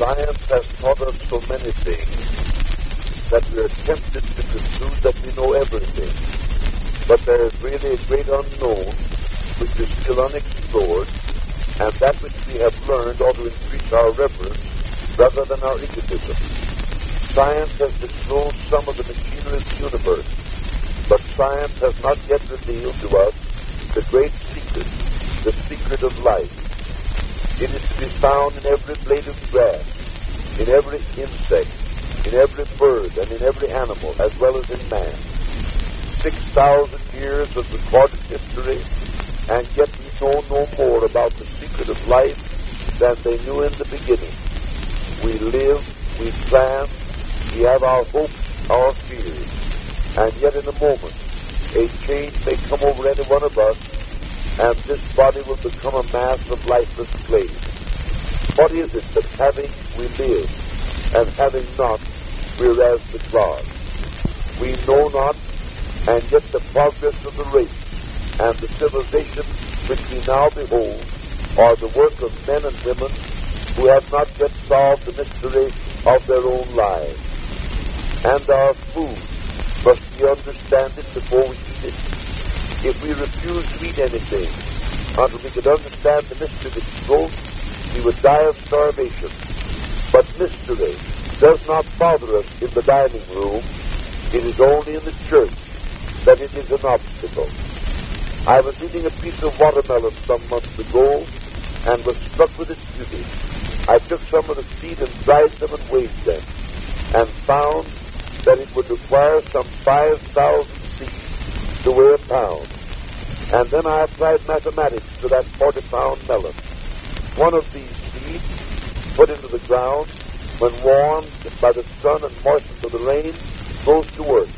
Science has taught us so many things that we are tempted to conclude that we know everything. But there is really a great unknown which is still unexplored, and that which we have learned ought to increase our reverence rather than our egotism. Science has disclosed some of the machinery of the universe, but science has not yet revealed to us the great secret, the secret of life. It is to be found in every blade of grass, in every insect, in every bird, and in every animal, as well as in man. 6,000 years of recorded history, and yet we know no more about the secret of life than they knew in the beginning. We live, we plan, we have our hopes, our fears, and yet in a moment, a change may come over any one of us, and this body will become a mass of lifeless clay. What is it that having we live, and having not, we're as the clods? We know not, and yet the progress of the race and the civilization which we now behold are the work of men and women who have not yet solved the mystery of their own lives. And our food, must we understand it before we eat it? If we refuse to eat anything until we could understand the mystery of its growth, we would die of starvation. But mystery does not bother us in the dining room. It is only in the church that it is an obstacle. I was eating a piece of watermelon some months ago and was struck with its beauty. I took some of the seed and dried them and weighed them, and found that it would require some 5,000 seeds to weigh a pound. And then I applied mathematics to that 40-pound melon. One of these seeds, put into the ground, when warmed by the sun and moistened by the rain, goes to work.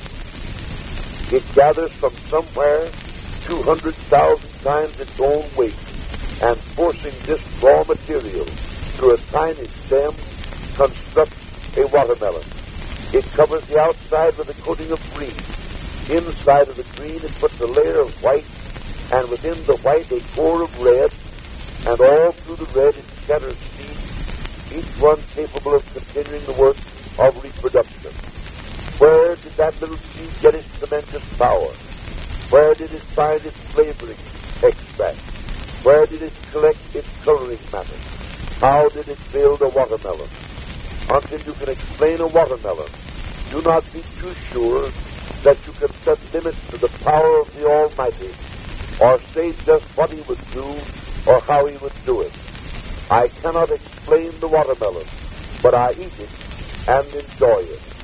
It gathers from somewhere 200,000 times its own weight, and forcing this raw material through a tiny stem, constructs a watermelon. It covers the outside with a coating of green. Inside of the green it puts a layer of white, and within the white a core of red, and all through the red it scatters seeds, each one capable of continuing the work of reproduction. Where did that little seed get its tremendous power? Where did it find its flavoring extract? Where did it collect its coloring matter? How did it build a watermelon? Until you can explain a watermelon, do not be too sure that you can set limits to the power of the Almighty, or say just what he would do or how he would do it. I cannot explain the watermelon, but I eat it and enjoy it.